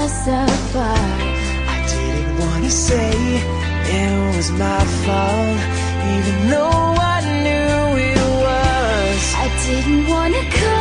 us apart. I didn't wanna say it was my fault, even though I knew it was. I didn't wanna call